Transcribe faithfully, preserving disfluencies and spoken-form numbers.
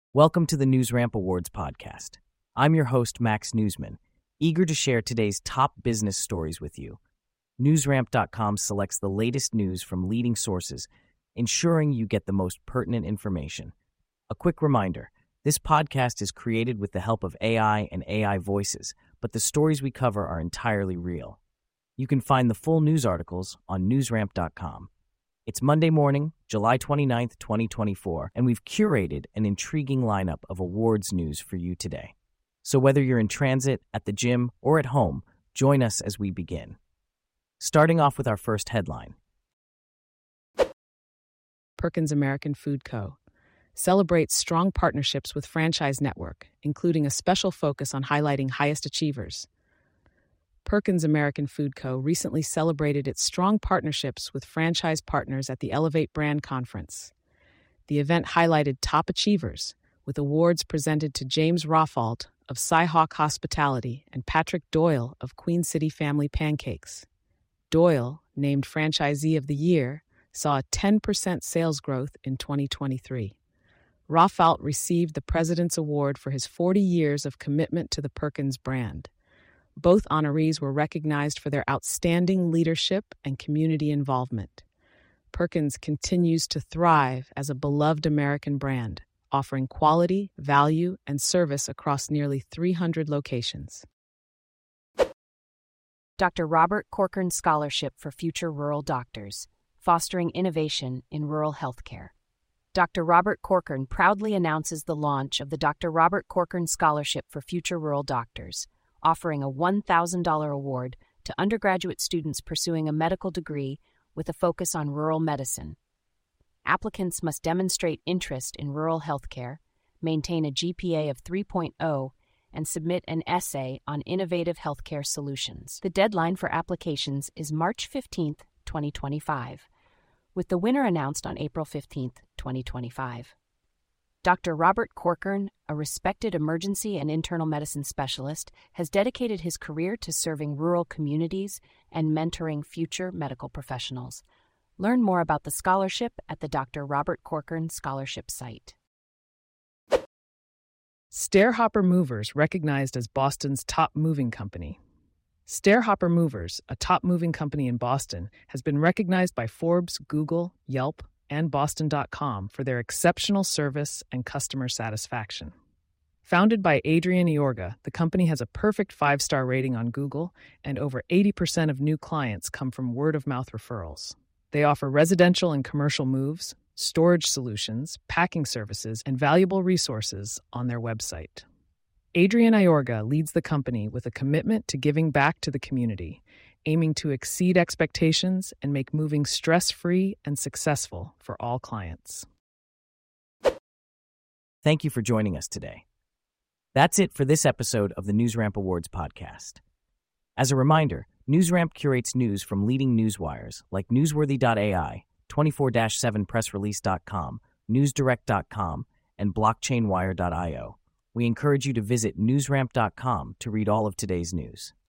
Welcome to the NewsRamp Awards podcast. I'm your host, Max Newsman, eager to share today's top business stories with you. NewsRamp dot com selects the latest news from leading sources, ensuring you get the most pertinent information. A quick reminder, this podcast is created with the help of A I and A I voices, but the stories we cover are entirely real. You can find the full news articles on NewsRamp dot com. It's Monday morning, July twenty-ninth, twenty twenty-four, and we've curated an intriguing lineup of awards news for you today. So whether you're in transit, at the gym, or at home, join us as we begin. Starting off with our first headline. Perkins American Food Co. celebrates strong partnerships with Franchise Network, including a special focus on highlighting highest achievers. Perkins American Food Co. recently celebrated its strong partnerships with franchise partners at the Elevate Brand Conference. The event highlighted top achievers, with awards presented to James Rawfalt of Cyhawk Hospitality and Patrick Doyle of Queen City Family Pancakes. Doyle, named Franchisee of the Year, saw a ten percent sales growth in twenty twenty-three. Rawfalt received the President's Award for his forty years of commitment to the Perkins brand. Both honorees were recognized for their outstanding leadership and community involvement. Perkins continues to thrive as a beloved American brand, offering quality, value, and service across nearly three hundred locations. Doctor Robert Corcoran Scholarship for Future Rural Doctors, fostering innovation in rural healthcare. Doctor Robert Corcoran proudly announces the launch of the Doctor Robert Corcoran Scholarship for Future Rural Doctors, offering a one thousand dollars award to undergraduate students pursuing a medical degree with a focus on rural medicine. Applicants must demonstrate interest in rural healthcare, maintain a G P A of three point oh, and submit an essay on innovative healthcare solutions. The deadline for applications is March fifteenth, twenty twenty-five, with the winner announced on April fifteenth, twenty twenty-five. Doctor Robert Corcoran, a respected emergency and internal medicine specialist, has dedicated his career to serving rural communities and mentoring future medical professionals. Learn more about the scholarship at the Doctor Robert Corcoran Scholarship site. Stairhopper Movers, recognized as Boston's top moving company. Stairhopper Movers, a top moving company in Boston, has been recognized by Forbes, Google, Yelp, and Boston dot com for their exceptional service and customer satisfaction. Founded by Adrian Iorga, the company has a perfect five-star rating on Google, and over eighty percent of new clients come from word-of-mouth referrals. They offer residential and commercial moves, storage solutions, packing services, and valuable resources on their website. Adrian Iorga leads the company with a commitment to giving back to the community, aiming to exceed expectations and make moving stress-free and successful for all clients. Thank you for joining us today. That's it for this episode of the NewsRamp Awards podcast. As a reminder, NewsRamp curates news from leading newswires like Newsworthy dot A I, twenty-four seven press release dot com, Newsdirect dot com, and Blockchain Wire dot io. We encourage you to visit NewsRamp dot com to read all of today's news.